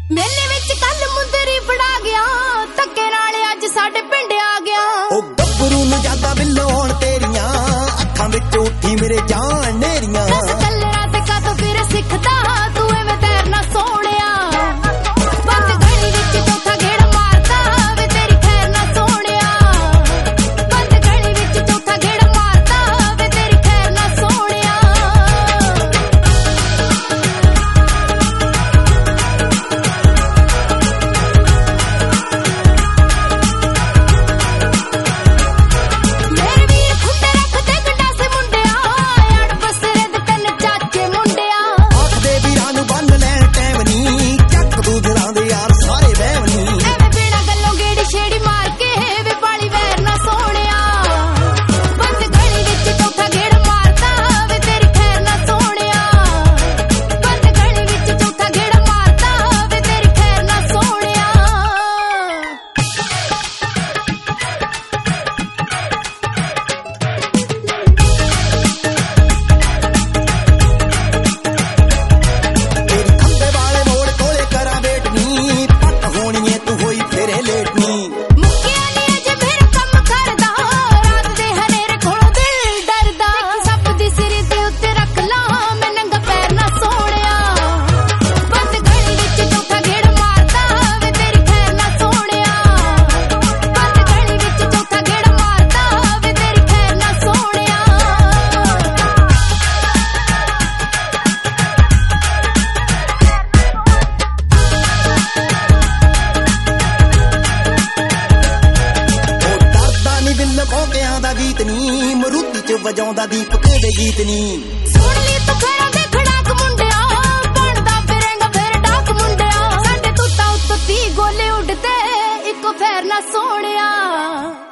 ਮੇਲੇ ਵਿੱਚ ਕੱਲ ਮੁੰਦਰੀ ਫੜਾ ਗਿਆ, ਧੱਕੇ ਨਾਲ ਅੱਜ ਸਾਡੇ ਪਿੰਡ ਆ ਗਿਆ। ਉਹ ਗੱਭਰੂ ਨੂੰ ਜ਼ਿਆਦਾ ਬਿੱਲੋਣ ਤੇਰੀਆਂ ਅੱਖਾਂ ਵਿੱਚ ਉੱਠੀ ਮੇਰੇ ਜਾਨ ਨੇਰੀਆਂ। ਦੱਸ ਕਲਰਾਂ ਤੇ ਕਦੋਂ ਫਿਰ ਸਿੱਖਦਾ ਤੂੰ ਐਵੇਂ ਤੈਰਨਾ ਸੋਹਣਿਆ। ਬੰਦ ਗਲੀ ਵਿੱਚ ਚੌਥਾ ਗੇੜਾ ਮਾਰਦਾ ਵੇ ਤੇਰੀ ਖੈਰ ਨਾ ਸੋਹਣਿਆ। ਬੰਦ ਗਲੀ ਵਿੱਚ ਚੌਥਾ ਗੇੜਾ ਮਾਰਦਾ ਵੇ ਤੇਰੀ ਖੈਰ ਨਾ ਸੋਹਣਿਆ। ਗੀਤ ਨੀ ਮਰੂਤੀ ਚ ਵਜਾਉਂਦਾ ਦੀਪਕ ਦੇ ਗੀਤ ਨੀ। ਸੁਣ ਲਈ ਤੂੰ ਫੇਰਾਂ ਦੇ ਖੜਾਕ ਮੁੰਡਿਆ, ਬਣਦਾ ਫਿਰੇਂਗਾ ਫਿਰ ਡਾਕ ਮੁੰਡਿਆ। ਸਾਡੇ ਤੂੰ ਤਾਂ ਉੱਤੋਂ 30 ਗੋਲੇ ਉੱਡਦੇ ਇੱਕੋ ਫੇਰ ਨਾ ਸੋਹਣਿਆ।